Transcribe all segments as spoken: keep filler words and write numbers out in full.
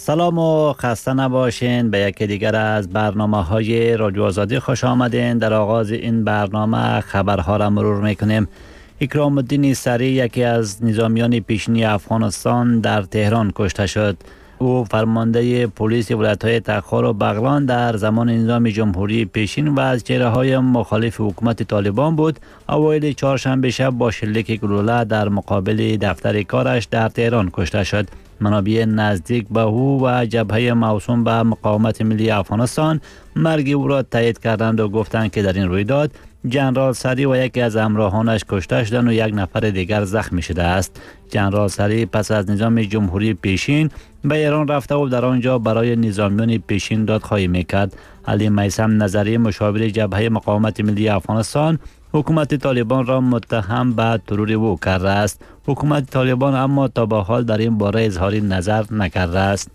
سلام و خسته نباشین. به یکی دیگر از برنامه های رادیو آزادی خوش آمدین. در آغاز این برنامه خبرها را مرور میکنیم. اکرام الدین سری، یکی از نظامیان پیشینی افغانستان، در تهران کشته شد. او فرمانده پلیس ولایت‌های تخار و بغلان در زمان نظام جمهوری پیشین و از چهره‌های مخالف حکومت طالبان بود. اوایل چهارشنبه شب با شلیک گلوله در مقابل دفتر کارش در تهران کشته شد. منابع نزدیک به او و جبهه موسوم به مقاومت ملی افغانستان مرگ او را تایید کردند و گفتند که در این رویداد جنرال سری و یکی از همراهانش کشته شدند و یک نفر دیگر زخمی شده است. جنرال سری پس از نظام جمهوری پیشین به ایران رفته و در آنجا برای نظامیان پیشین دادخواهی میکرد. علی میثم نظری، مشاور جبهه مقاومت ملی افغانستان، حکومت طالبان را متهم به ترور او کرده است. حکومت طالبان اما تا به حال در این باره اظهار نظر نکرده است.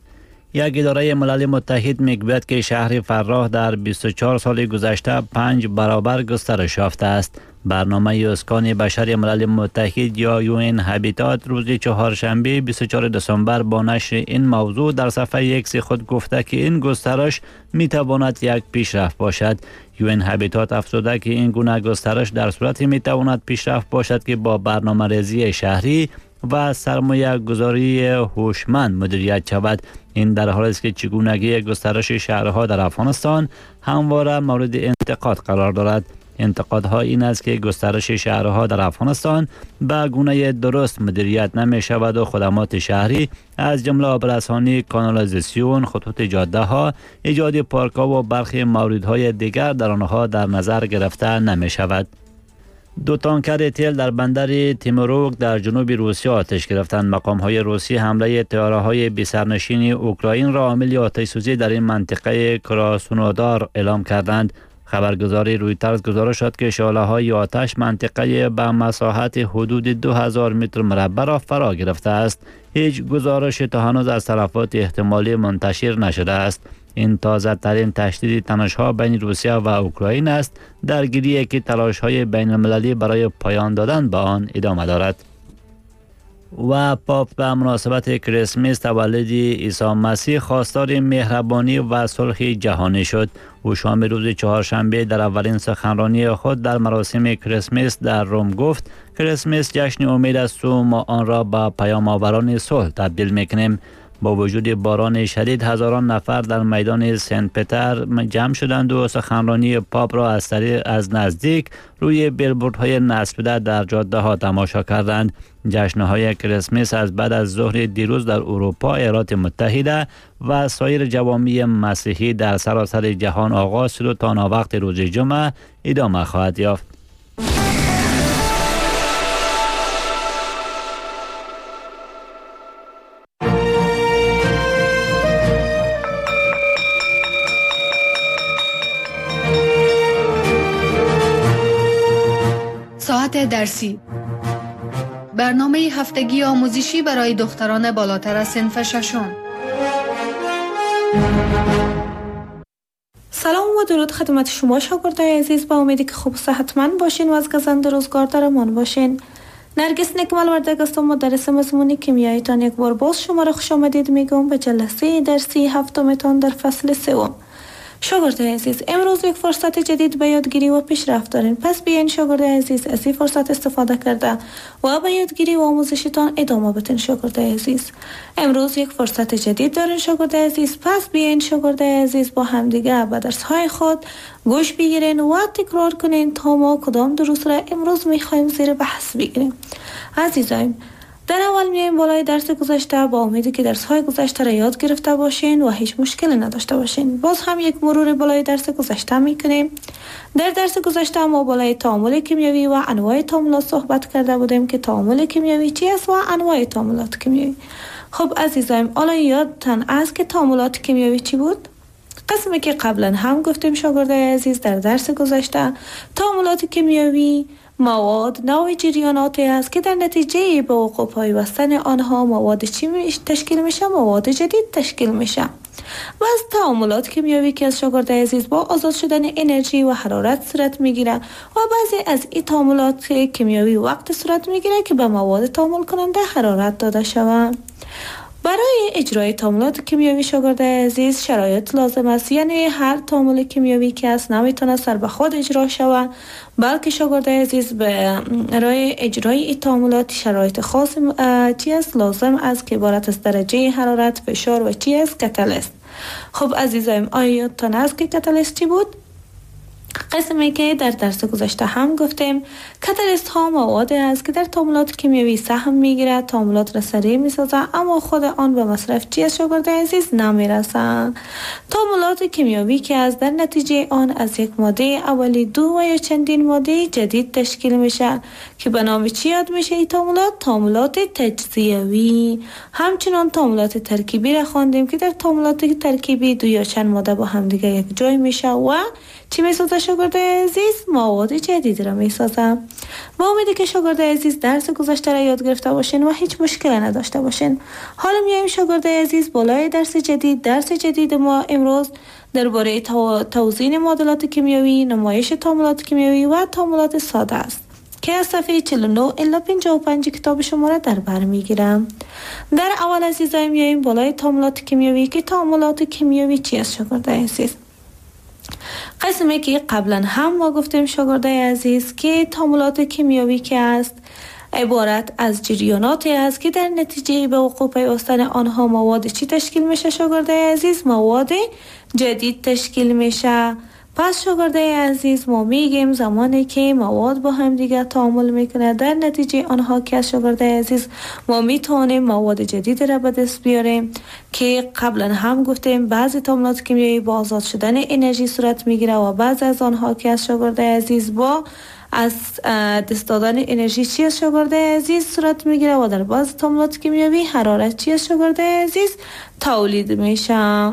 یک اداره ملل متحد میگوید که شهر فراه در بیست و چهار سال گذشته پنج برابر گسترش یافته است. برنامه اسکان بشری ملل متحد یا یو ان هابیتات روز چهارشنبه بیست و چهارم دسامبر با نشر این موضوع در صفحه ایکس خود گفته که این گسترش می تواند یک پیشرفت باشد. یو ان هابیتات افزوده که این گونه گسترش در صورتی می تواند پیشرفت باشد که با برنامه‌ریزی شهری و سرمایه گذاری هوشمند مدیریت شود. این در حالی است که چگونگی گسترش شهرها در افغانستان همواره مورد انتقاد قرار دارد. انتقادها این است که گسترش شهرها در افغانستان به گونه درست مدیریت نمی شود و خدمات شهری از جمله آبرسانی، کانالیزاسیون، خطوط جاده ها، ایجاد پارک ها و برخی موردهای دیگر در آنها در نظر گرفته نمی شود. دو تانکر تیل در بندر تیموروک در جنوب روسیه آتش گرفتند. مقام های روسی حمله طیاره های بی سرنشین اوکراین را عامل آتش سوزی در این منطقه کراسنودار اعلام کردند. خبرگزاری رویترز گزارش داد که شعله های آتش منطقه به مساحت حدود دو هزار متر مربع را فرا گرفته است. هیچ گزارش تا هنوز از تلفات احتمالی منتشر نشده است. این تازه ترین تشدید تنش‌ها بین روسیه و اوکراین است، درگیری که تلاش‌های بین المللی برای پایان دادن به آن ادامه دارد. و پاپ به مناسبت کریسمس تولد عیسی مسیح خواستار مهربانی و صلح جهانی شد. او شام روز چهارشنبه در اولین سخنرانی خود در مراسم کریسمس در روم گفت کریسمس جشن امید است و ما آن را به پیام آوران صلح تبدیل می‌کنیم. با وجود باران شدید هزاران نفر در میدان سنت پتر جمع شدند و سخنرانی پاپ را از طریق از نزدیک روی بیلبوردهای نصبیده در جاده ها تماشا کردند. جشن‌های کریسمس از بعد از ظهر دیروز در اروپا، ایالات متحده و سایر جوامع مسیحی در سراسر جهان آغاز شد و تا ناوقت روز جمعه ادامه خواهد یافت. ساعت درسی، برنامه هفتگی آموزشی برای دختران بالاتر از صنف ششم. سلام و درود خدمت شما شاگردای عزیز، با امیدی که خوب و صحتمند باشین و از گزند روزگار در امان باشین. نرگس نکمل وردگ هستم، مدرس مضمون کیمیایتان. یک بار باز شما را خوش آمدید میگم به جلسه درسی هفتمتان در فصل سوم. شاگردای عزیز، امروز یک فرصت جدید به یادگیری و پیشرفت دارین، پس بیاین شاگردای عزیز از این فرصت استفاده کرده و به یادگیری و آموزشتان ادامه بدین. شاگردای عزیز، امروز یک فرصت جدید دارین شاگردای عزیز، پس بیاین شاگردای عزیز با همدیگه به درس های خود گوش بگیرین و تکرار کنین تا ما کدام دروس را امروز میخوایم زیر بحث بگیریم. عزیزان، در اول میایم بالای درس گذشته با امیدی که درس های گذشته را یاد گرفته باشین و هیچ مشکلی نداشته باشین. باز هم یک مرور بالای درس گذشته میکنیم. در درس گذشته ما بالای تعامل کیمیایی و انواع تعاملات صحبت کرده بودیم که تعامل کیمیایی چی است و انواع تعاملات کیمیایی. خب عزیزان، حالا یادتان است که تعاملات کیمیایی چی بود؟ قسمی که قبلا هم گفتیم شاگردای عزیز در درس گذشته، تعاملات کیمیایی مواد نوع جریاناتی است که در نتیجه به وقوع پیوستن آنها مواد چی تشکیل میشه؟ مواد جدید تشکیل میشه. و از تعاملات کیمیایی که از شاگردای عزیز با آزاد شدن انرژی و حرارت صورت میگیره و بعضی از این تعاملات کیمیایی وقت صورت میگیره که به مواد تعامل کننده حرارت داده شود. به برای اجرای تعاملات کیمیایی شاگرد عزیز شرایط لازم است، یعنی هر تعامل کیمیایی که است نمیتونه سر به خود اجرا شود، بلکه شاگرد عزیز برای اجرای این تعاملات شرایط خاص چی است لازم است که عبارت از درجه حرارت، فشار و چی است کاتالیست. خب عزیزایم، آیا یادتان است که کاتالیست چی بود؟ قسمی که در درس گذشته هم گفتیم کاتالیست ها مواد است که در تعاملات کیمیایی سهم میگیرد، تعاملات را سریع میسازد، اما خود آن به مصرف چی از شاگرد عزیز نمیرسند. تعاملات کیمیایی که از در نتیجه آن از یک ماده اولی دو و یا چندین ماده جدید تشکیل میشه که به نام چی یاد میشه این تعاملات؟ تعاملات تجزیوی. همچنان تعاملات ترکیبی را خواندیم که در تعاملات ترکیبی دو یا چند ماده با هم دیگه یک جای میشه و چی میسازه شاگرد عزیز؟ مواد جدید را میسازه. با امیدی که شاگرد عزیز درس گذشته را یاد گرفته باشین و هیچ مشکلی نداشته باشین. حالا میایم شاگرد عزیز بالای درس جدید. درس جدید ما امروز درباره توزیع معادلات کیمیایی، نمایش تعاملات کیمیایی و تعاملات ساده است که از صفحه چهل و نه الی پنجاه و پنج کتاب شما را در بر میگیرم. در اول عزیزای میایم بالای تعاملات کیمیایی که تعاملات کیمیایی چی است شاگرد عزیز؟ قسمی که قبلا هم ما گفتیم شاگرد عزیز که تعاملات کیمیایی که است عبارت از جریاناتی است که در نتیجه به وقوع پیوستن آنها مواد چی تشکیل میشه شاگرد عزیز؟ مواد جدید تشکیل میشه. پس شاگرد عزیز ما میگیم زمانی که مواد با هم دیگه تعامل میکنه در نتیجه آنها که شاگرد عزیز ما میتونیم مواد جدید را به دست بیاریم که قبلا هم گفتیم بعضی تعاملات کیمیایی با آزاد شدن انرژی صورت میگیره و بعضی از آنها که شاگرد عزیز با از دست دادن انرژی چی از شاگرد عزیز صورت میگیره و در بعضی تعاملات کیمیایی حرارت چی از شاگرد عزیز تولید میشه.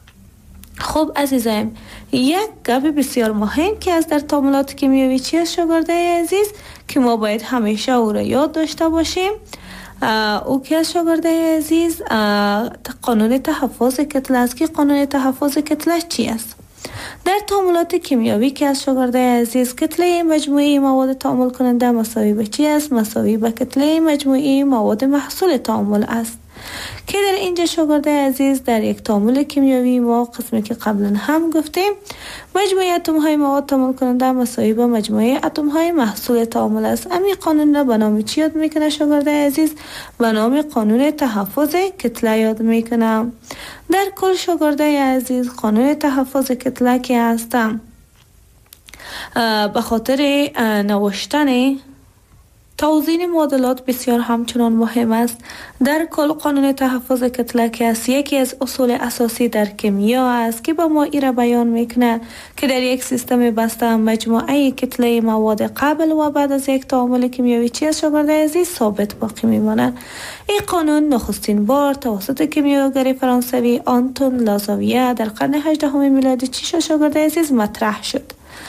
خب عزیزایم، یک گپ بسیار مهم که از در تعاملات کیمیایی چی است شاگرد عزیز که ما باید همیشه او را یاد داشته باشیم، او که از شاگرد عزیز قانون تحفظ کتله است که قانون تحفظ کتله چی است؟ در تعاملات کیمیایی که از شاگرد عزیز کتله مجموعی مواد تعامل کننده مساوی به چی است؟ مساوی به کتله مجموعی مواد محصول تعامل است که در اینجا شاگرد عزیز در یک تعامل کیمیایی ما قسمی که قبلا هم گفتیم مجموعه اتم های مواد تعامل کننده مساوی با مجموعه اتم های محصول تعامل است. امی قانون را به نام چی یاد میکنه شاگرد عزیز؟ به نام قانون تحفظ کتله یاد میکنم. در کل شاگرد عزیز قانون تحفظ کتله که هستم به خاطر نوشتن توزیع معادلات بسیار همچنان مهم است. در کل قانون تحفظ کتله که است یکی از اصول اساسی در کیمیا است که با ما ای را بیان میکنه که در یک سیستم بسته مجموعه کتله مواد قبل و بعد از یک تعامل کیمیایی چی است شاگرد عزیز؟ ثابت باقی میمانند. این قانون نخستین بار توسط کیمیاگر فرانسوی آنتون لازاویه در قرن هجدهم میلادی چی شد شاگرد عزیز؟ مطرح شد.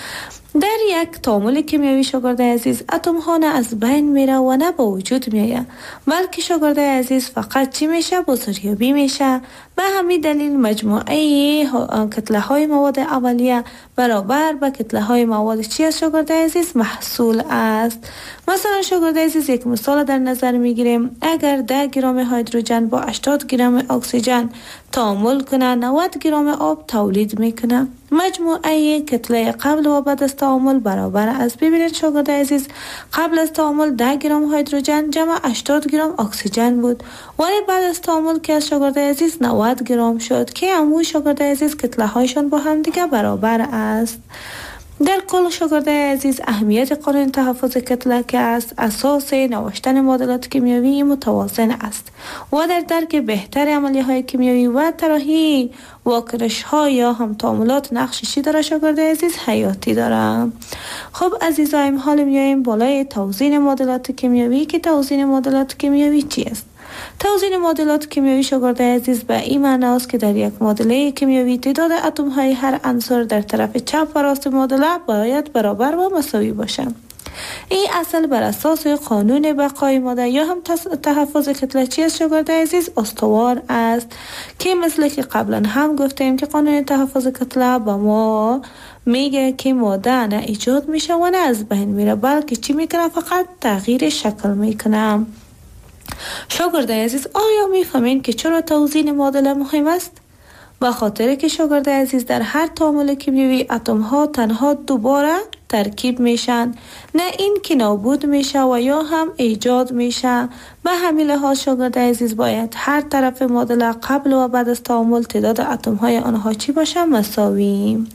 در یک تعامل کیمیایی شاگرد عزیز اتم ها نه از بین میره و نه به وجود میایه، بلکه شاگرد عزیز فقط چی میشه؟ بازاریابی میشه. به همین دلیل مجموعه کتله های مواد اولیه برابر به کتله های مواد چی است شاگرد عزیز؟ محصول است. مثلا شاگرد عزیز یک مثال در نظر میگیریم. اگر ده گرم هیدروژن با هشتاد گرم اکسیژن تعامل کنه نود گرم آب تولید میکنه. مجموعه کتله قبل و بعد از تعامل برابر است. ببینید شاگرد عزیز قبل از تعامل ده گرم هیدروژن جمع هشتاد گرم اکسیژن بود، ولی بعد از تعامل که از شاگرد عزیز نود گرم شد که همون شاگرد عزیز کتله هایشان با هم دیگه برابر است. در کل شاگرد عزیز اهمیت قانون تحفظ کتله که است اساس نوشتن معادلات کیمیایی متوازن است و در درک بهتر عملیه های کیمیایی و طراحی واکنش ها یا هم تعاملات نقشی داره شاگرد عزیز حیاتی داره. خب عزیزایم، حال میایم بالای توزیع معادلات کیمیایی که توزیع معادلات کیمیایی چی است؟ توزیع معادلات کیمیایی شاگرد عزیز به این معنی است که در یک معادله کیمیایی تعداد اتم های هر عنصر در طرف چپ و راست معادله باید برابر و مساوی باشند. این اصل بر اساس قانون بقای ماده یا هم تحفظ کتله چی است شاگرد عزیز؟ استوار است که مثل که قبلا هم گفتیم که قانون تحفظ کتله با ما میگه که ماده نه ایجاد میشه و نه از بین میره، بلکه چی میکنه؟ فقط تغییر شکل میکنه. شاگرد عزیز، آیا میفهمین که چرا توزیع معادله مهم است؟ به خاطر که شاگرد عزیز در هر تعامل کیمیایی اتم ها تنها دوباره ترکیب میشن، نه این که نابود میشه و یا هم ایجاد میشه. به همین لحاظ شاگرد عزیز باید هر طرف معادله قبل و بعد از تعامل تعداد اتم های آنها چی باشه؟ مساوی.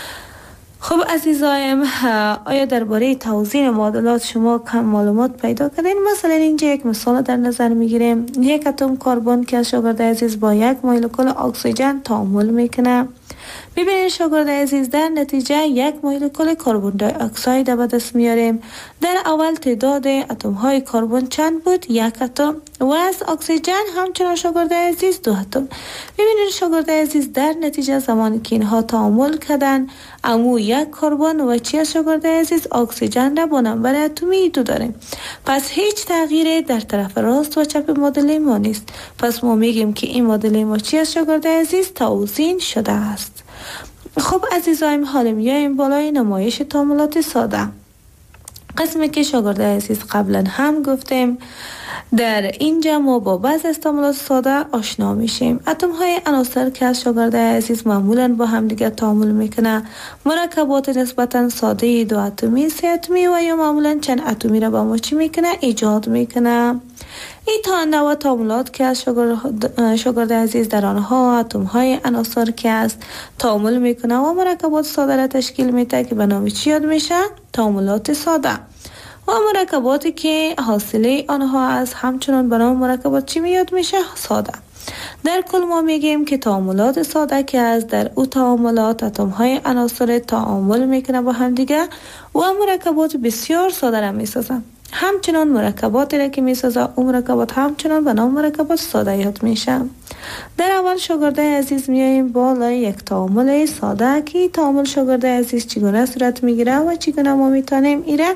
خب عزیزایم، آیا درباره توزیع معادلات شما کم معلومات پیدا کردین؟ مثلا اینجا یک مثال در نظر میگیریم. یک اتم کربن که از شاگرد عزیز با یک مولکول اکسیژن تعامل میکنه. ببینید شاگرد عزیز، در نتیجه یک مولکول کربن دی اکساید به دست میاریم. در اول تعداد اتم های کربن چند بود؟ یک اتم. و از اکسیژن همچنان شاگرد عزیز دو اتم. ببینید شاگرد عزیز، در نتیجه زمانی که اینها تعامل کردن، امو یک کربن و چی از شاگرد عزیز؟ اکسیژن را با نمبر اتمی دو داریم. پس هیچ تغییری در طرف راست و چپ معادله ما نیست. پس ما میگیم که این معادله ما چی از شاگرد عزیز؟ توزیع شده است. خب عزیزایم، حالا میایم بالای نمایش تعاملات ساده. قسمی که شاگرد عزیز قبلا هم گفتیم، در اینجا ما با بعض از تعاملات ساده آشنا میشیم. اتم های عناصر که از شاگرد عزیز معمولا با هم دیگه تعامل میکنه، مرکبات نسبتا ساده دو اتمی، سه اتمی و یا معمولا چند اتمی را با ما چی میکنه؟ ایجاد میکنه. این تا نوع تعاملات که از شاگرد, شاگرد عزیز در آنها اتم های عناصر که است تعامل میکنه و مرکبات ساده را تشکیل میده که به نام چی یاد میشه؟ تعاملات ساده. و مرکباتی که حاصله آنها از همچنان به نام مرکبات چی میاد میشه؟ ساده. در کل ما میگیم که تعاملات ساده که از در او تعاملات اتم های عناصر تعامل میکنه با هم دیگه و مرکبات بسیار ساده را میسازن. همچنان مرکباتی را که میسازه او مرکبات همچنان به نام مرکبات ساده یاد میشه. در اول شاگرد عزیز میاییم بالای یک تعامل ساده که تعامل شاگرد عزیز چگونه صورت میگیره و چگونه ما میتونیم ایره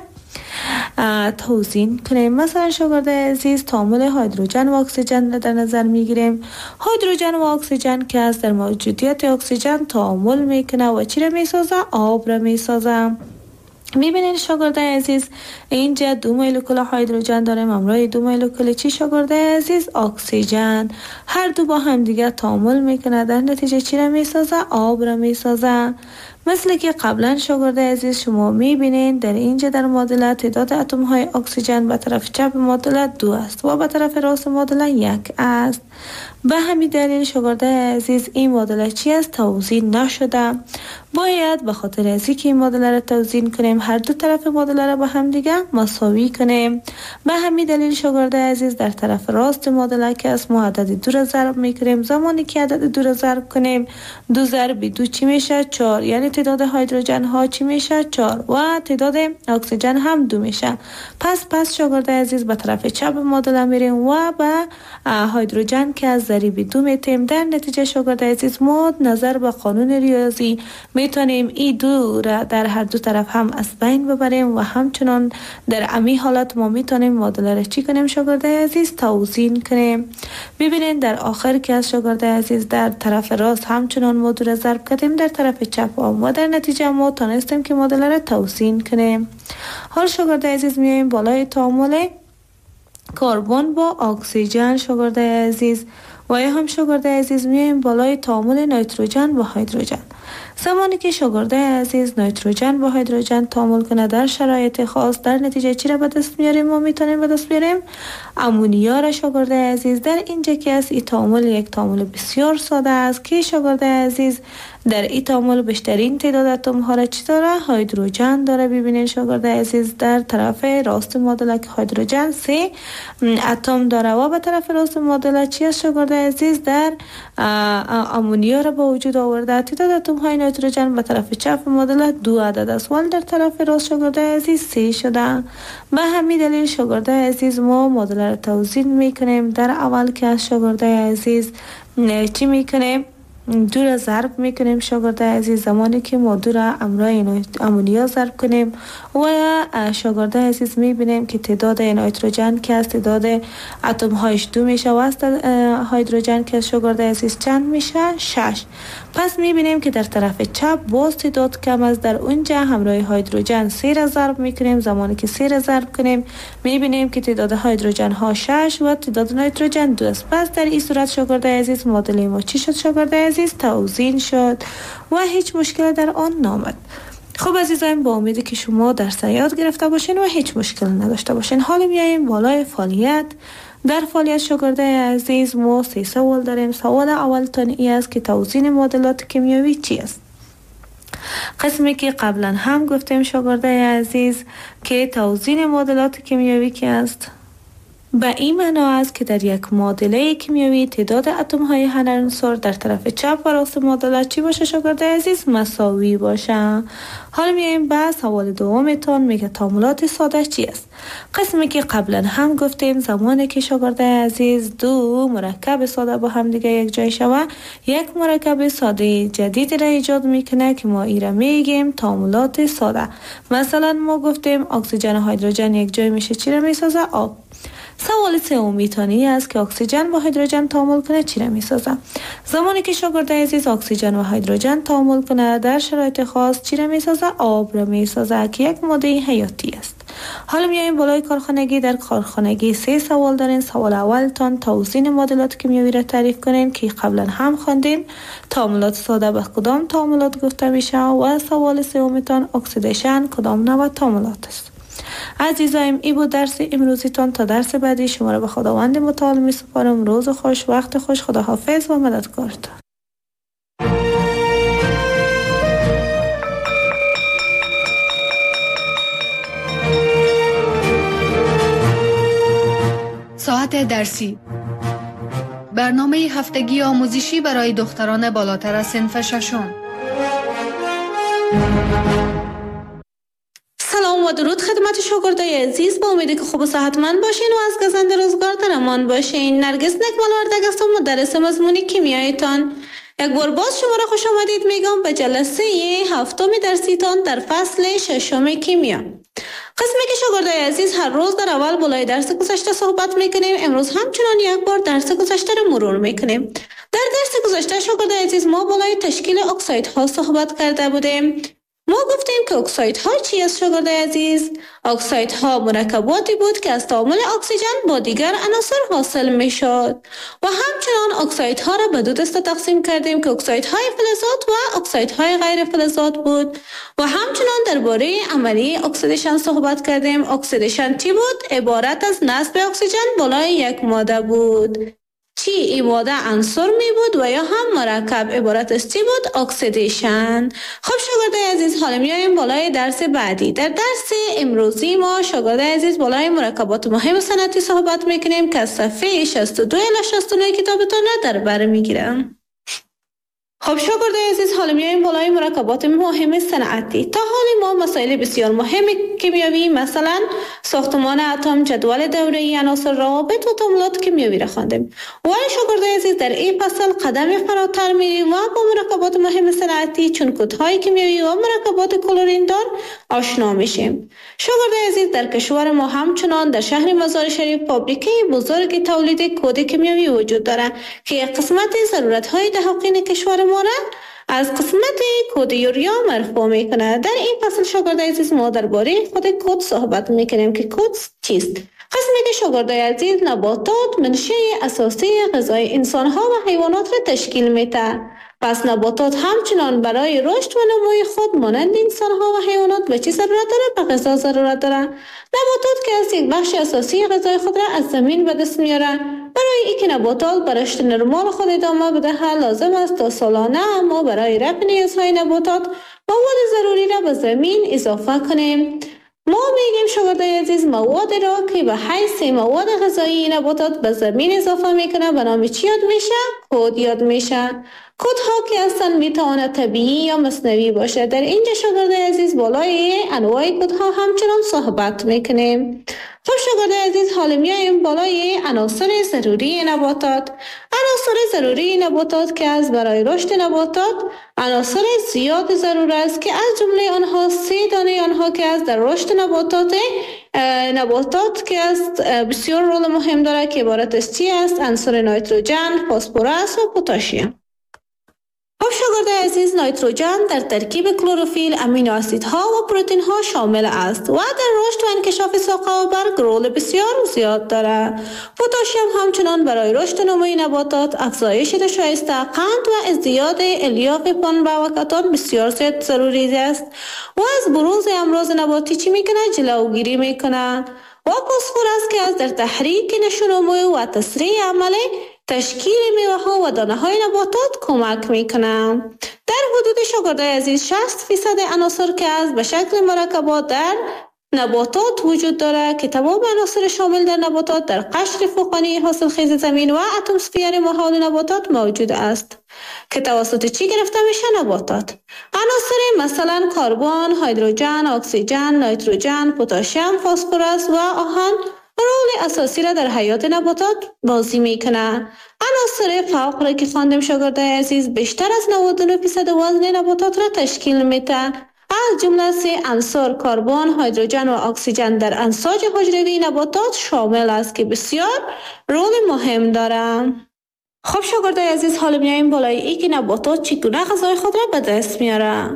توزیع کنیم. مثلا شاگرد عزیز تعامل هیدروژن و اکسیژن را در نظر میگیریم. هیدروژن و اکسیژن که از در موجودیت اکسیژن تعامل میکنه و چی را میسازه؟ آب را میسازه. میبینید شاگرد عزیز، اینجا دو مولکول هیدروژن داریم همراه دو مولکول چی شاگرد عزیز؟ اکسیژن. هر دو با هم دیگه تعامل میکنه، در نتیجه چی را میسازه؟ آب را میسازه. مثل که قبلا شاگرد عزیز شما میبینید در اینجا در معادله تعداد اتم های اکسیژن به طرف چپ معادله دو است و به طرف راست معادله یک است. به همین دلیل شاگرد عزیز این معادله چی است؟ توزیع نشده. باید به خاطر از اینکه این معادله را توزیع کنیم هر دو طرف معادله را با هم دیگه مساوی کنیم. به همین دلیل شاگرد عزیز در طرف راست معادله که از ما عدد دو را ضرب میکنیم. زمانی که عدد دو را ضرب کنیم، دو ضرب دو چی میشه؟ چهار. یعنی تعداد هیدروژن ها چی میشه؟ چهار و تعداد اکسیژن هم دو میشه. پس پس شاگرد عزیز به طرف چپ معادله میریم و به هیدروژن که از ضریب دو میتیم. در نتیجه شاگرد عزیز ما نظر به قانون ریاضی میتونیم این دو را در هر دو طرف هم از بین ببریم و همچنان در امی حالت ما میتونیم معادله را چی کنیم شاگرد عزیز؟ توزیع کنیم. ببینید در آخر که از شاگرد عزیز در طرف راست همچنان ما دو را ضرب کردیم در طرف چپ و در نتیجه ما تونستیم که معادله را توزیع کنیم. حال شاگرد عزیز میایم بالای تعامل کربن با اکسیژن شاگرد عزیز و یا هم شاگرد عزیز میایم بالای تعامل نیتروژن با هیدروژن. زمانی که شاگرد عزیز نیتروژن با هیدروژن تعامل کنه در شرایط خاص، در نتیجه چی را به دست میاریم؟ ما میتونیم به دست بیاریم امونیا را شاگرد عزیز. در اینجا که است این تعامل یک تعامل بسیار ساده است که شاگرد عزیز در این تعامل بیشترین تعداد اتم ها را چی داره؟ هیدروژن داره. ببینید شاگرد عزیز در طرف راست معادله که هیدروژن سه اتم داره و به طرف راست معادله چی است شاگرد عزیز؟ در امونیا را به وجود آورده. تعداد اتم های نیتروژن به طرف چپ معادله دو عدد است ولی در طرف راست شاگرد عزیز سه شده. به همین دلیل شاگرد عزیز ما معادله را توزیع میکنیم. در اول که از شاگرد عزیز چی میکنیم؟ دو را ضرب میکنیم شاگرد عزیز. زمانی که ما دو را امرای امونیا ضرب کنیم و شاگرد عزیز میبینیم که تعداد نیتروژن که از تعداد اتم هایش دو میشه و از هیدروژن که از شاگرد عزیز چند میشه؟ شش. پس میبینیم که در طرف چپ باز تعداد کم است. در اونجا همراه هیدروژن سه را ضرب میکنیم. زمانی که سه را ضرب کنیم میبینیم که تعداد هیدروژن ها شش و تعداد نیتروژن دو است. پس در این صورت شاگرد عزیز معادله ما چی شد شاگرد عزیز؟ توزین شد و هیچ مشکل در آن نامد. خب عزیزان، با امیدی که شما درس یاد گرفته باشین و هیچ مشکل نداشته باشین. حالا میایم بالای فعالیت. در فعالیت شاگردای عزیز ما سه سوال داریم. سوال اول تان ای است که توزین معادلات کیمیایی چی است؟ قسمی که قبلا هم گفتیم شاگردای عزیز که توزین معادلات کیمیایی کی است؟ به این معنا است که در یک معادله کیمیایی تعداد اتم های هر عنصر در طرف چپ و راست معادله چی باشه شاگرد عزیز؟ مساوی باشه. حالا میایم به سوال دومتون، میگه تعاملات ساده چی است؟ قسمی که قبلا هم گفتیم زمانی که شاگرد عزیز دو مرکب ساده با هم دیگه یک جای شوه، یک مرکب ساده جدید را ایجاد میکنه که ما ای را میگیم تعاملات ساده. مثلا ما گفتیم اکسیژن و هیدروژن یک جای میشه چی را میسازه؟ آب. سوال سومی تانی است که اکسیژن با هیدروژن تعامل کنه چی را میسازه؟ زمانی که شاگرد عزیز اکسیژن و هیدروژن تعامل کنه در شرایط خاص چی را میسازه؟ آب را میسازه که یک ماده حیاتی است. حالا میایم بالای کارخانگی. در کارخانگی سه سوال دارین. سوال اول تان توزین معادلات کیمیایی را تعریف کنین که قبلا هم خواندین. تعاملات ساده به کدام تعاملات گفته میشه؟ و سوال سوم تان اکسیدیشن کدام نوع تعاملات است؟ عزیزایم، ای بود درس امروزیتان. تا درس بعدی شما را به خداوند متعال می سپارم. روز خوش، وقت خوش، خداحافظ و مددکارتان. ساعت درسی، برنامه هفتگی آموزشی برای دختران بالاتر از صنف ششم. سلام و درود خدمت شاگردای عزیز. با امیدی که خوب و صحتمند باشین و از گزند روزگار در امان باشین. نرگس نکمالوردگ هستم، مدرس مضمون کیمیایتان. یک بار باز شما را خوش آمدید میگم به جلسه هفتم درسیتان در فصل ششم کیمیا. قسمی که شاگردای عزیز هر روز در اول بالای درس گذشته صحبت میکنیم، امروز همچنان یک بار درس گذشته را مرور میکنیم. در درس گذشته شاگردای عزیز ما بالای تشکیل اکسایدها صحبت کرده بودیم. ما گفتیم که اکسایدها چی است شاگردای عزیز؟ اکسایدها مرکباتی بود که از تعامل اکسیژن با دیگر عناصر حاصل می شد و همچنان اکسایدها را به دو دسته تقسیم کردیم که اکسایدهای فلزات و اکسایدهای غیر فلزات بود و همچنان درباره عملی اکسیدیشن صحبت کردیم. اکسیدیشن چی بود؟ عبارت از نصب اکسیژن بالای یک ماده بود. چی این ماده عنصر می بود و یا هم مرکب عبارت از چی بود؟ اکسیدیشن. خب شاگردای عزیز، حالا میایم بالای درس بعدی. در درس امروزی ما شاگردای عزیز بالای مرکبات مهم صنعتی صحبت میکنیم که از صفحه شصت و دو الی شصت و نه کتابتون در بر میگیرم. خب شاگردای عزیز، حالا میایم بالای مرکبات مهم صنعتی. تا حالا ما مسائل بسیار مهم کیمیایی مثلا ساختمان اتم، جدول دوره‌ای عناصر، روابط و تعاملات کیمیایی را خواندیم. ولی شاگردای عزیز در این فصل قدم فراتر میریم و با مرکبات مهم صنعتی چون کدهای کیمیایی و مرکبات کلورین دار آشنا میشیم. شاگردای عزیز در کشور ما همچنان در شهر مزار شریف فابریکه بزرگ تولید کد کیمیایی وجود دارد که یک قسمت ضرورت‌های دهقین کشور ما از قسمت کد یوریا مرفوع میکنه. در این فصل شاگردای عزیز ما درباره خود کد صحبت میکنیم که کد چیست. قسمی که شاگردای عزیز نباتات منشأ اساسی غذای انسانها و حیوانات را تشکیل میده. پس نباتات همچنان برای رشد و نموی خود مانند انسانها و حیوانات به چی ضرورت داره؟ به غذا ضرورت داره. نباتات که از یک بخش اساسی غذای خود را از زمین به دست میاره. برای اینکه نباتات به رشد نرمال خود ادامه بده لازم است تا سالانه ما برای رفع نیازهای نباتات مواد ضروری را به زمین اضافه کنیم. ما میگیم شاگردای عزیز مواد را که به حیث مواد غذایی نباتات به زمین اضافه میکنه به نام چی یاد میشه؟ کد یاد میشه. کدها که اصلا میتواند طبیعی یا مصنوعی باشه. در اینجا شاگردای عزیز بالای انواع کدها همچنان صحبت میکنیم. خب شاگردای عزیز، حالا میایم بالای عناصر ضروری نباتات. عناصر ضروری نباتات که از برای رشد نباتات عناصر زیاد ضرور است که از جمله آنها سه دانه آنها که از در رشد نباتات نباتات که است بسیار رول مهم داره که عبارت از چی است؟ عنصر نیتروژن، فسفرس و پتاسیم. خب شاگردای عزیز، نیتروژن در ترکیب کلروفیل، امینو اسیدها و پروتئین ها شامل است و در رشد و انکشاف ساق و برگ رول بسیار زیاد دارد. پتاسیم همچنان برای رشد نموی نباتات، افزایش نشایست قند و ازدیاد الیاف پنبه و کتان بسیار زیاد ضروری است و از بروز امراض نباتی چی میکنه؟ جلوگیری میکنه. و فسفر است که از در تحریک نشونموی و تسریع عمل تشکیل میوه ها و دانه های نباتات کمک میکنند. در حدود شاگردای عزیز شصت فیصد عناصر که از به شکل مرکبات در نباتات وجود دارد که تمام عناصر شامل در نباتات در قشر فوقانی حاصلخیز زمین و اتمسفیر محال نباتات موجود است که توسط چی گرفته میشه؟ نباتات. عناصر مثلا کربن، هیدروژن، اکسیژن، نیتروژن، پتاسیم، فسفر و آهن رول اساسی را در حیات نباتات بازی میکنه. عناصر فوق را که خواندیم شاگردای عزیز بیشتر از نود و نه درصد وزن نباتات را تشکیل میده. از جمله سه عنصر کربن، هیدروژن و اکسیژن در انساج حجروی نباتات شامل است که بسیار رول مهم دارند. خب شاگردای عزیز، حالا میایم بالای ای که نباتات چگونه غذای خود را به دست میاره.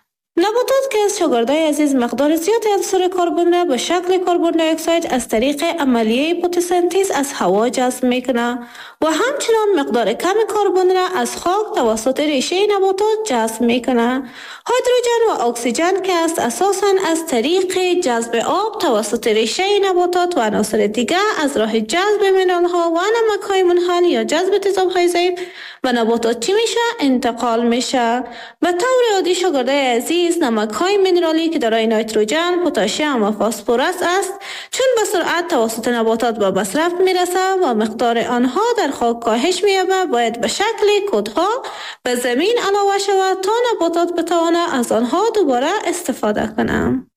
نباتات که از شاگردای عزیز مقدار زیاد عنصر کربن را به شکل کربن دی اکساید از طریق عملیه فتوسنتز از هوا جذب میکنه و همچنان مقدار کم کربن را از خاک توسط ریشه نباتات جذب میکنه. هیدروژن و اکسیژن که است اساساً از طریق جذب آب توسط ریشه نباتات و عناصر دیگر از راه جذب منرال‌ها و نمک‌های منحل یا جذب تیزاب‌های ضعیف و نباتات چی میشه؟ انتقال میشه. به طور عادی شاگردای عزیز نمک‌های منرالی که دارای نیتروژن، پتاسیم و فسفرس است چون به سرعت توسط نباتات به مصرف میرسه و مقدار آنها در خاک کاهش می‌یابه، باید به شکل کدها به زمین علاوه شود تا نباتات بتوانه از آنها دوباره استفاده کنم.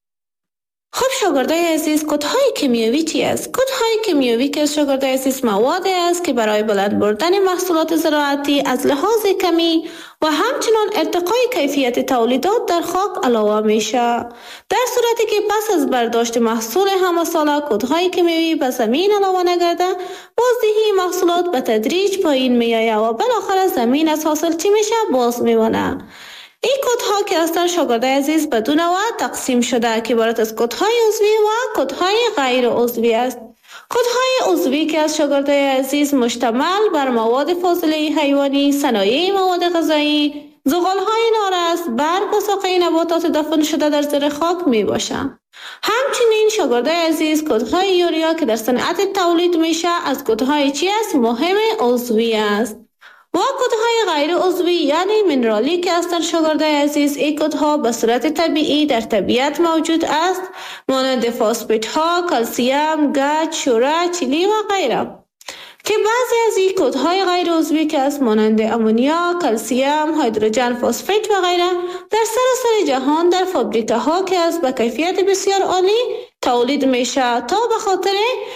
خب شاگردای عزیز، کدهای کیمیایی چی است؟ کدهای کیمیایی که شاگردای عزیز موادی است که برای بلند بردن محصولات زراعتی از لحاظ کمی و همچنان ارتقای کیفیت تولیدات در خاک علاوه میشه. در صورتی که پس از برداشت محصول همه ساله کدهای کیمیایی به زمین علاوه نگرده، بازدهی محصولات به تدریج پایین میآید و بالاخره زمین از حاصل چی میشه؟ باز میمونه. این کدها که هستند شاگردای عزیز به دو نوع تقسیم شده که عبارت از کدهای عضوی و کدهای غیر عضوی است. کدهای عضوی که از شاگردای عزیز مشتمل بر مواد فاضله حیوانی، صنایع مواد غذایی، زغالهای نارس، برگ و ساقه نباتات دفن شده در زیر خاک می باشند. همچنین شاگردای عزیز کدهای یوریا که در صنعت تولید میشه از کدهای چی است؟ مهم عضوی است. و کدهای غیر عضوی یعنی منرالی که هستند شاگردای عزیز، این کدها به صورت طبیعی در طبیعت موجود است مانند فسفات ها، کلسیم، گچ، شوره، چلی و غیره که بعضی از این کدهای غیر عضوی که است مانند امونیا، کلسیم، هیدروژن فسفات و غیره در سراسر جهان در فابریکه ها که است به کیفیت بسیار عالی تولید میشه تا به خاطر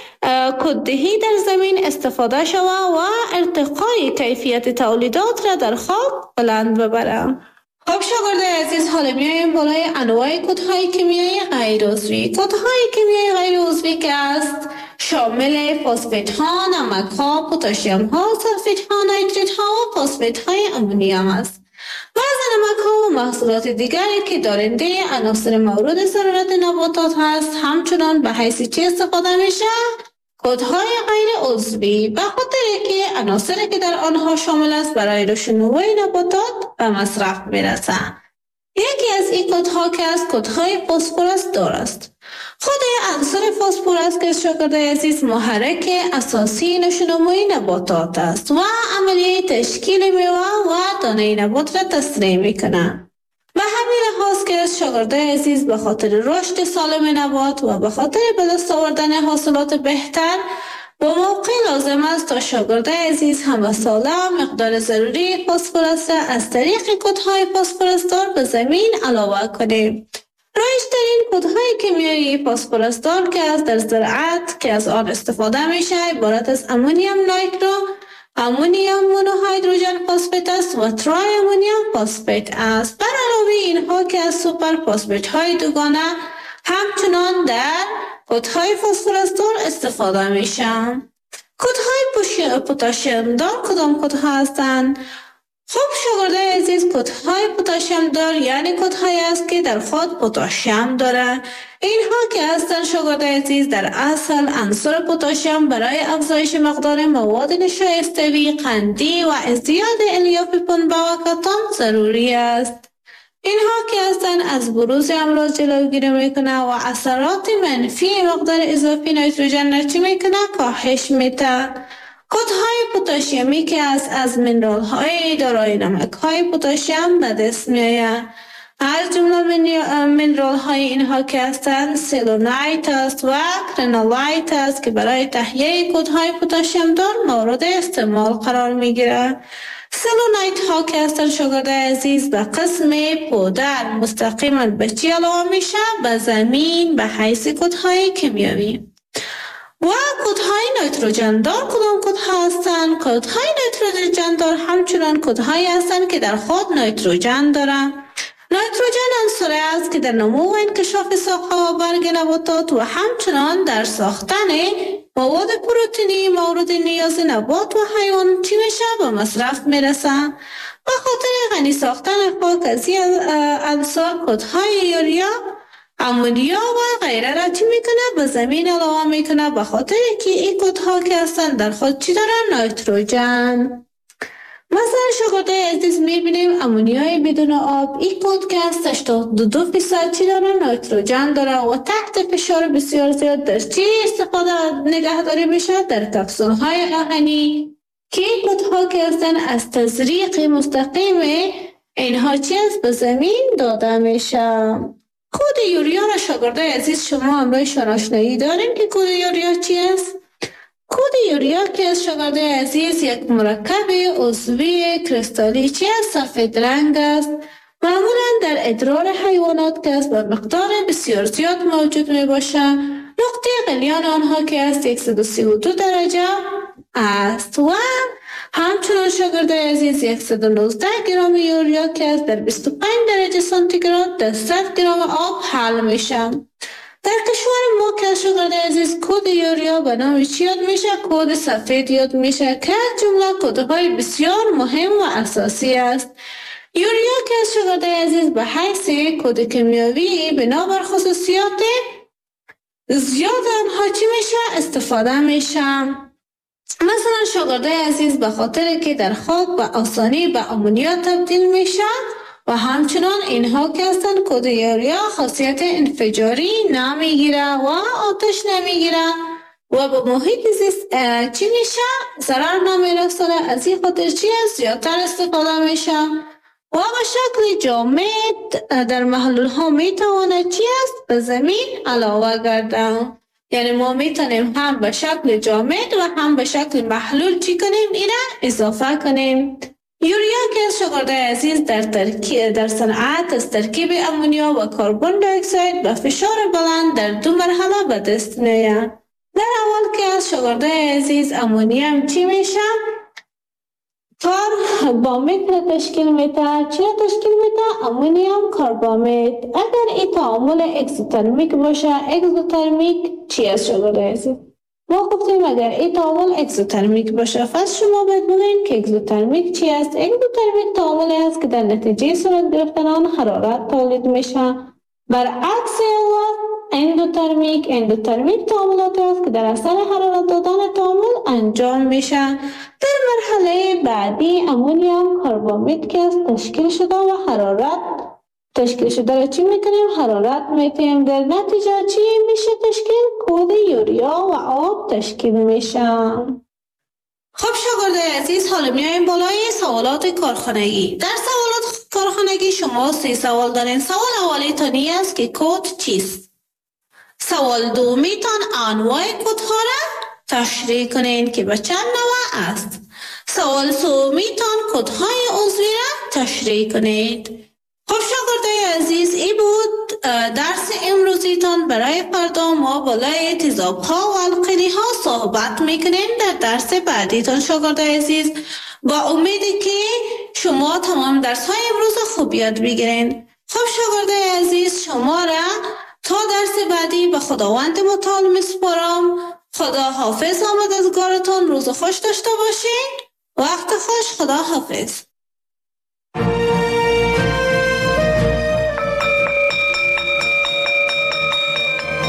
کددهی در زمین استفاده شود و ارتقای کیفیت تولیدات را در خاک بلند ببره. خب شاگردای عزیز، حالا میایم بالای انواع کدهای کیمیایی غیر عضوی. کدهای کیمیایی غیر عضوی که است شامل فسفات ها، نمک ها، پتاسیم ها، سلفات ها، نیتریت ها و فسفات های امونیم است. بعض نمک ها و محصولات دیگری که دارنده عناصر مورد ضرورت نباتات هست همچنان به حیث چی استفاده میشه؟ کدهای غیر عضوی، به خاطر که عناصری که در آنها شامل است برای رشد نموی نباتات به مصرف میرسه. یکی از این کدها که از کدهای فسفرس دار است. خود عنصر فسفرس که شاگردای عزیز محرک اساسی نشونموی نباتات است و عملیه تشکیل میوه و دانه نبات را تسریع میکنه. به همین لحاظ که شاگردای عزیز به خاطر رشد سالم نبات و به خاطر به دست آوردن حاصلات بهتر با موقع لازم است تا شاگردای عزیز همه ساله مقدار ضروری فسفرس از طریق کدهای فسفرس دار به زمین علاوه کنیم. رایج‌ترین کدهای کیمیایی فسفرس دار که از در زراعت که از آن استفاده میشه عبارت از امونیم نایترو، امونیم مونوهیدروژن فسفات است و ترای امونیم فسفات است. بر علاوه اینها که از سوپر فسفات های دوگانه همچنان در کدهای فسفرس دار استفاده میشن. کدهای پتاسیم دار کدام کدها هستند؟ خب شاگردای عزیز، کودهای پتاسیم دار یعنی کودهایی است که در خود پتاسیم داره. اینها که هستند شاگردای عزیز در اصل عنصر پتاسیم برای افزایش مقدار مواد نشایستوی، قندی و ازدیاد الیاف پنبه و کتان ضروری است. اینها که هستند از بروز امراض جلوگیری میکنه و اثرات منفی مقدار اضافی نیتروژن چی میکنه؟ کاهش میده. کودهای پتاسیمی که از از منرال های دارای نمک های پتاسیم به دست میآید. از جمله منرال های اینها که هستند سلونایت است و کرنولایت است که برای تهیه کودهای پتاسیم دار مورد استعمال قرار میگیره. سلونایت ها که هستند شاگردای عزیز به قسم پودر مستقیما به چی علاوه میشه؟ به زمین به حیث کودهای کیمیایی. و کودهای نیتروژن دار کدام کودها هستند؟ کودهای نیتروژن دار همچنان کودهایی هستند که در خود نیتروژن دارند. نیتروژن عنصری است که در نمو و انکشاف ساقه و برگ نباتات و همچنان در ساختن مواد پروتئینی مورد نیاز نبات و حیوان چی میشه؟ به مصرف میرسه. به خاطر غنی ساختن خاک از این عنصر کودهای یوریا، امونیا و غیره را چی میکنه؟ به زمین علاوه میکنه، به خاطر که این کودها که هستن در خود چی دارن؟ نیتروژن. مثلا شاگردای عزیز میبینیم امونیای بدون آب، این کود که هست هشتاد و دو درصد چی داره؟ نیتروژن داره و تحت فشار بسیار زیاد در چی استفاده نگهداری میشه؟ در کپسول های آهنی که این کودها که هستن از تزریق مستقیم اینها چی است؟ به زمین داده میشه. کود یوریا را شاگردای عزیز شما امروز آشنایی داریم که کود یوریا چی است؟ کود یوریا که از شاگردای عزیز یک مرکب عضوی کریستالی چی است؟ سفید رنگ است. معمولا در ادرار حیوانات که است به مقدار بسیار زیاد موجود می باشه. نقطه غلیان آنها که است صد و سی و دو درجه است و همچنان شاگردای عزیز صد و نوزده گرم یوریا که است در بیست و پنج درجه سانتیگراد در صد گرم آب حل میشه. در کشور ما که شاگردای عزیز کود یوریا به نام چی یاد میشه؟ کود سفید یاد میشه که از جمله کودهای بسیار مهم و اساسی است. یوریا که از شاگردای عزیز به حیث کود کیمیایی بنابر خصوصیات زیاد آنها چی میشه؟ استفاده میشه. مثلا شاگردای عزیز به خاطر که در خاک به آسانی به امونیا تبدیل میشه و همچنان اینها که هستند کود یوریا خاصیت انفجاری نمیگیره و آتش نمیگیره و به محیط زیست چی میشه؟ ضرر نمیرسونه. از این خاطر چی است؟ زیادتر استفاده میشه و به شکل جامد در محلول ها میتواند چی است؟ به زمین علاوه گرده. یعنی ما میتونیم هم به شکل جامد و هم به شکل محلول چی کنیم؟ اینا اضافه کنیم. یوریا که از شاگردای عزیز در ترکیب در صنعت از ترکیب امونیا و کربن دی اکساید به فشار بلند در دو مرحله به دست میآید. در اول که از شاگردای عزیز امونیوم چی میشه؟ کاربامید را تشکیل میده. چی را تشکیل میده؟ امونیوم کاربامید. اگر این تعامل اکزوترمیک باشه، اکزوترمیک چی است شاگردای عزیز؟ ما گفتیم اگر این تعامل اکزوترمیک باشه، پس شما باید بگویید که اکزوترمیک چی است؟ اکزوترمیک تعاملی است که در نتیجه صورت گرفتن آن حرارت تولید میشه. برعکس اندوترمیک اندوترمیک تعاملاتی است که در اثر حرارت دادن تعامل انجام میشه. در مرحله بعدی امونیوم کاربامید که است تشکیل شده و حرارت تشکیل شده را چی میکنیم؟ حرارت میتیم. در نتیجه چی میشه تشکیل؟ کود یوریا و آب تشکیل میشه. خب شاگردای عزیز، حالا میایم بالای سوالات کارخانگی. در سوالات کارخانگی شما سه سوال دارین. سوال اولی تانی است که کود چیست؟ سوال دومی تان انواع کودها را تشریح کنین که به چند نوع است. سوال سومی تان کودهای عضوی را تشریح کنید. خب شاگردای عزیز، این بود درس امروزیتان. برای فردا ما بالای تیزاب ها و القلی ها صحبت میکنیم در درس بعدیتان شاگردای عزیز. با امیدی که شما تمام درس های امروز خوب یاد بگیرین. خب شاگردای عزیز، شما را تا درس بعدی به خداوند متعال میسپارم. خدا حافظ. آمدزگارتان روز خوش داشته باشین. وقت خوش. خدا حافظ.